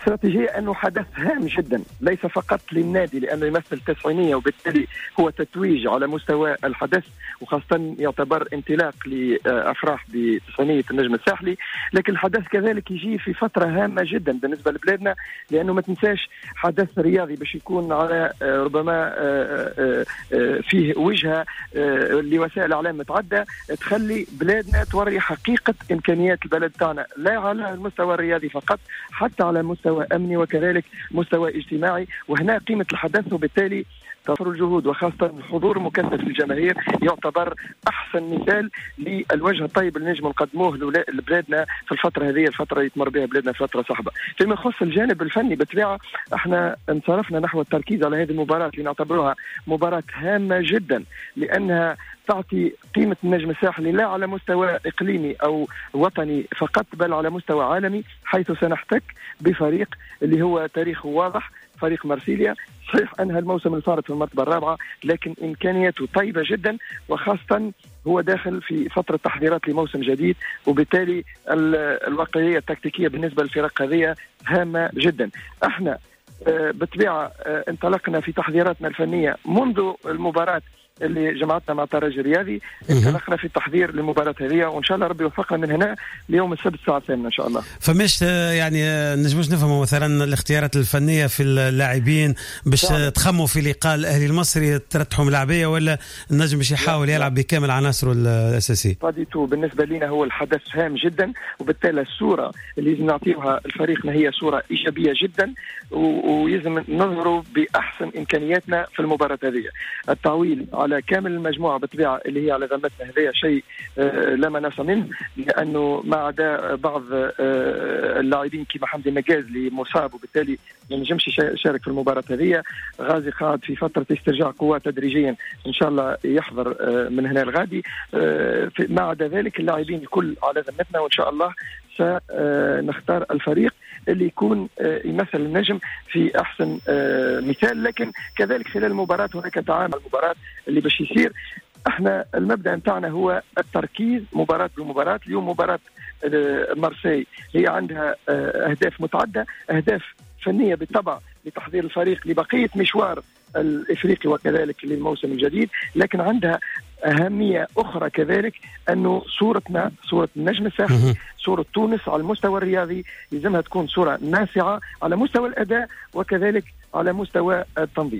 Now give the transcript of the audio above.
استراتيجية أنه حدث هام جدا، ليس فقط للنادي لأنه يمثل 90 وبالتالي هو تتويج على مستوى الحدث، وخاصة يعتبر انطلاق لأفراح ب90 النجم الساحلي، لكن الحدث كذلك يجي في فترة هامة جدا بالنسبة لبلادنا، لأنه ما تنساش حدث رياضي باش يكون على ربما فيه وجهة لوسائل الإعلام متعدة تخلي بلادنا توري حقيقة إمكانيات البلد تاعنا، لا على المستوى الرياضي فقط، حتى على مستوى أمني وكذلك مستوى اجتماعي. وهنا قيمة الحدث، وبالتالي توفر الجهود وخاصة الحضور المكثف للجماهير يعتبر أحسن مثال للوجه الطيب اللي نجم نقدموه لبلادنا في الفترة هذه، الفترة اللي تمر بها بلادنا فترة صعبة. فيما يخص الجانب الفني بالطبيعة احنا انصرفنا نحو التركيز على هذه المباراة اللي نعتبرها مباراة هامة جدا، لأنها تعطي قيمة النجم الساحلي لا على مستوى إقليمي أو وطني فقط، بل على مستوى عالمي، حيث سنحتك بفريق اللي هو تاريخه واضح، فريق مارسيليا. صحيح أنهى الموسم الفارط في المرتبة الرابعة، لكن إمكانياته طيبة جدا، وخاصة هو داخل في فترة تحضيرات لموسم جديد، وبالتالي الواقعية التكتيكية بالنسبة للفرق هذه هامة جدا. احنا بالطبيعة انطلقنا في تحضيراتنا الفنية منذ المباراة اللي جمعتنا مع الترجي الرياضي، انطلقنا في التحضير للمباراة هذه، وإن شاء الله ربي يوفقنا من هنا ليوم السبت الساعة 8 إن شاء الله. فمش يعني نجموش نفهموا مثلا الاختيارات الفنية في اللاعبين باش تخموا في لقاء الأهلي المصري ترتحوا ملاعبية، ولا النجم باش يحاول يلعب بكامل عناصره الأساسية؟ فاديتو بالنسبة لنا هو الحدث هام جدا، وبالتالي الصورة اللي لازم نعطيها لفريقنا هي صورة إيجابية جدا، ويلزم نظهروا بأحسن إمكانياتنا في المباراة هذه. التعويل على كامل المجموعة بالطبيعة اللي هي على ذمتنا هذا شيء لا مناص منه، لأنه ما عدا بعض اللاعبين كما حمدي النجاز اللي مصاب وبالتالي ما نجمش يشارك في المباراة هذه. غازي قاعد في فترة استرجاع قوة تدريجيا، إن شاء الله يحضر من هنا الغادي. ما عدا ذلك اللاعبين الكل على ذمتنا، وإن شاء الله سنختار الفريق اللي يكون يمثل النجم في أحسن مثال. لكن كذلك خلال المباراة هناك تعامل المباراة اللي باش يصير. احنا المبدأ متاعنا هو التركيز مباراة بمباراة. اليوم مباراة مارسي هي عندها أهداف متعدة، أهداف فنية بالطبع لتحضير الفريق لبقية مشوار الإفريقي وكذلك للموسم الجديد، لكن عندها أهمية أخرى كذلك، أنه صورتنا، صورة النجم الساحلي، صورة تونس على المستوى الرياضي لازمها تكون صورة ناسعة على مستوى الأداء وكذلك على مستوى التنظيم.